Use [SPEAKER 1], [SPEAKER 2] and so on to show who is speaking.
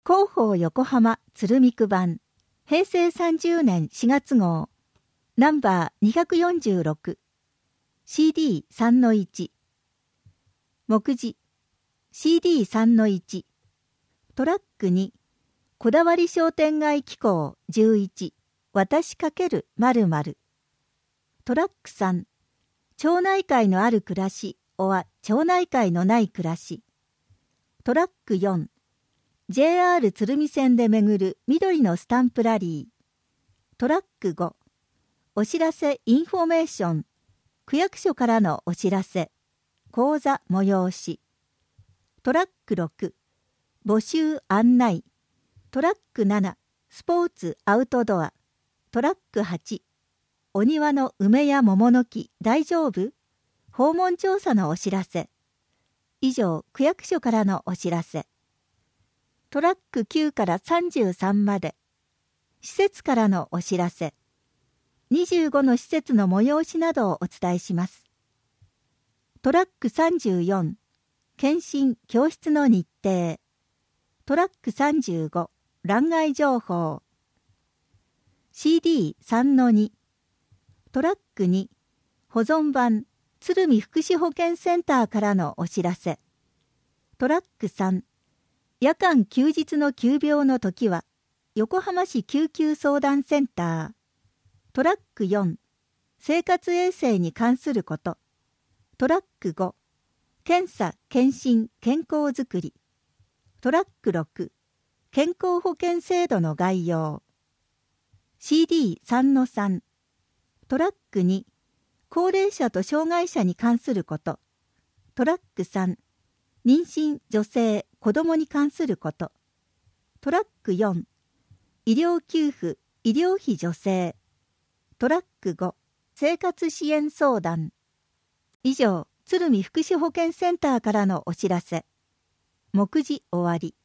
[SPEAKER 1] 広報横浜鶴見区版平成30年4月号ナンバー246 CD3-1 目次 CD3-1 トラック2こだわり商店街機構11私×〇〇トラック3町内会のある暮らし町内会のない暮らしトラック4 JR 鶴見線で巡る緑のスタンプラリートラック5お知らせインフォメーション区役所からのお知らせ講座催しトラック6募集案内トラック7スポーツアウトドアトラック8お庭の梅や桃の木大丈夫訪問調査のお知らせ以上区役所からのお知らせトラック9から33まで施設からのお知らせ25の施設の催しなどをお伝えします。トラック34検診教室の日程トラック35欄外情報 CD3-2 トラック2保存版鶴見福祉保健センターからのお知らせトラック3夜間休日の急病の時は横浜市救急相談センタートラック4生活衛生に関することトラック5検査検診健康づくりトラック6健康保険制度の概要 CD3-3 トラック2高齢者と障害者に関することトラック3妊娠女性子どもに関することトラック4医療給付医療費助成トラック5生活支援相談以上鶴見福祉保健センターからのお知らせ目次終わり